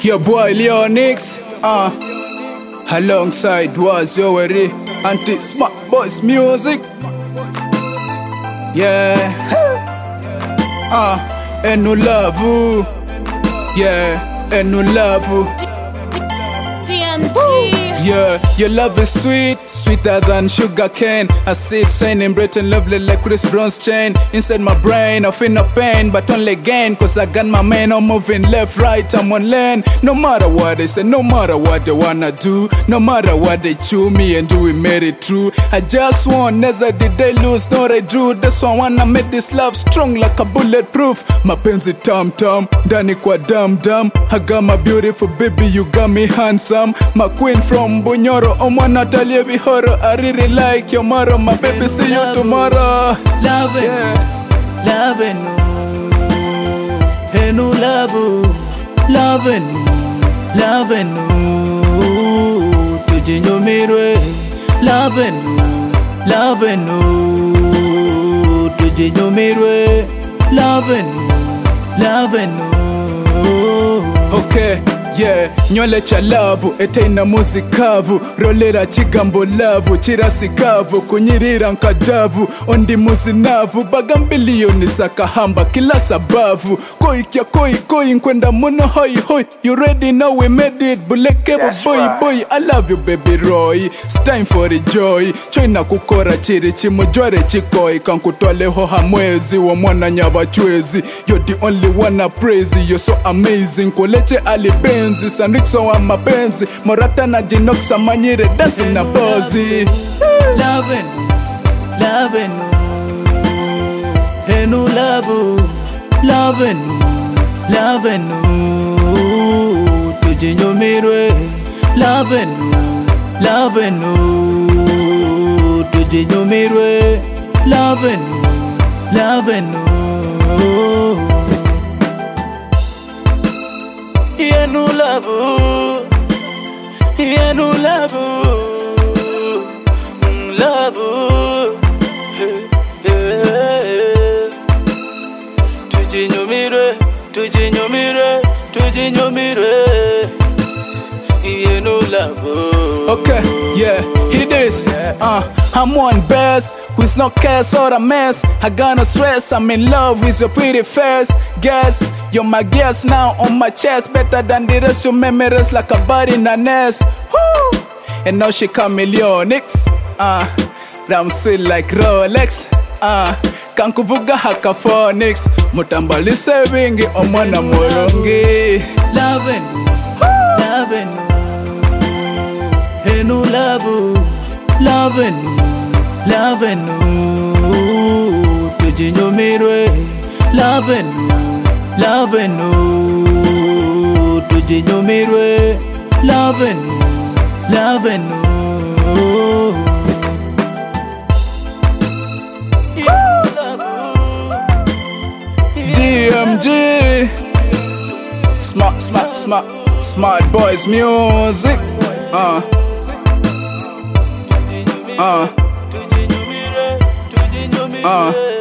Your boy Leonix, alongside was Yoweri, Anti-Smart Boys Music. Yeah, Enu Lavu. Yeah, Enu Lavu. Yeah, your love is sweet, sweeter than sugar cane. I see it shining bright and lovely like Chris Brown's chain. Inside my brain, I feel no pain, but only gain. Cause I got my man, I'm moving left, right, I'm on lane. No matter what they say, no matter what they wanna do, no matter what they chew me and do, we made it true. I just want, never did they lose, no they drew. That's why I wanna make this love strong like a bulletproof. Mapenzi tam tam, ndani kwa dam dam. I got my beautiful baby, you got me handsome. My queen from Bunyoro, Omwana Talia Bihoro. I really like your mother, my baby, see you tomorrow. Loving, loving, Enu Lavu. Loving, loving, tujhe nyumirwe. Loving, loving, tujhe nyumirwe. Loving, loving. Okay, yeah, nywele cha lavu, etaina muzikavu. Rolera chigambo lavu, chirasikavu, kunyirira nkadavu. Ondi muzinavu, bagambilioni sakahamba kila sabavu. Koi kia koi, nkwenda muno hoi hoi. You ready now, we made it, bulekebo boy. I love you baby Roy, it's time for the joy. Choina kukora chiri chimujware chikoi. Kankutwale hoha mwezi, wa mwana nyaba chwezi. You're the only one I praise, you're so amazing. Koleche alibenzi, sanrikso wa mapenzi. Morata na jinoksa manyire, dancing na bozi. Loving, loving, Enu Lavu. Loving, loving, tujhe nyumirwe. Loving, loving, tujhe nyumirwe. Loving, loving, Enu Lavu, Enu Lavu, Lavu, tujhe nyumirwe, tujhe nyumirwe, tujhe nyumirwe. Enu Lavu. Okay, yeah, it is. I'm one best, with no cares or a mess. I got no stress, I'm in love with your pretty face. Guess, you're my guest now on my chest. Better than the rest, you memories like a body in a nest. Woo! And now she call me Leonix. I'm sweet like Rolex. Kankuvuga hakaphonics. Mutambali sevingi, omwana morongi. Loving, loving, Enu Lavu. Loving, loving, tujhe nyumirwe. Loving, loving, tujhe nyumirwe. Loving, loving, DMG, smart boys music. tujhe nyumirwe, tujhe nyumirwe.